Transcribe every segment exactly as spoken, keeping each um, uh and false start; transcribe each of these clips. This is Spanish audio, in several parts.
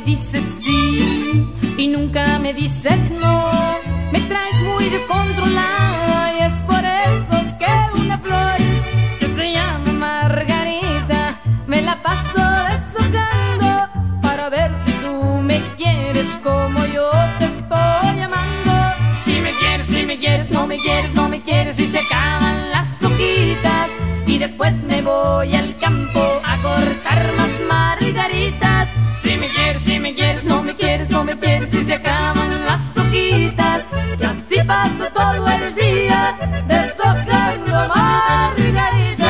dices sí y nunca me dices no. Me traes muy descontrolada y es por eso que una flor que se llama Margarita me la paso deshojando para ver si tú me quieres como yo te estoy amando. Si me quieres, si me quieres, no me quieres, no me quieres y se acaban las hojitas y después me voy al campo a cortar más margaritas. Si me quieres, si me quieres, no me quieres, no me quieres y se acaban las hojitas y así paso todo el día deshojando margaritas.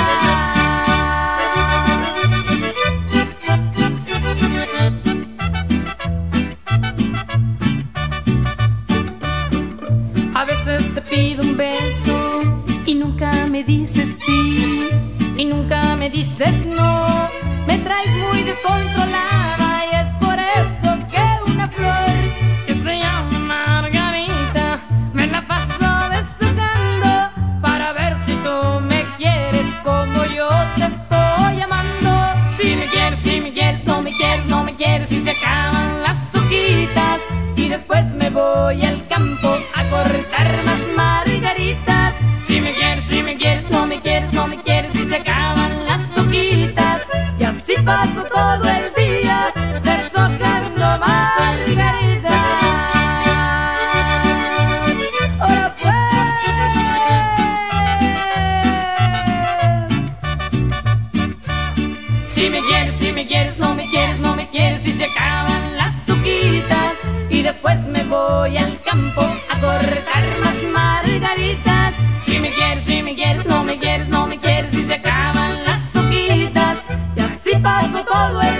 A veces te pido un beso y nunca me dices sí y nunca me dices no. Me traes muy descontrolada y es por eso que una flor que se llama Margarita me la paso deshojando para ver si tú me quieres como yo te estoy amando. Si me quieres, si me quieres, no me quieres, no me quieres y se acaban las hojitas y después me voy al campo a cortar más margaritas. Si me quieres, si me quieres, no me quieres, no me quieres y se acaban las hojitas y así paso todo el día deshojando margaritas. ¡Ahora pues! Si me quieres, si me quieres, no me quieres, no me quieres y se acaban las hojitas y después me voy al campo a cortar más margaritas. Si me quieres, si me quieres, no me quieres, no me quieres y se acaban las hojitas y así paso todo el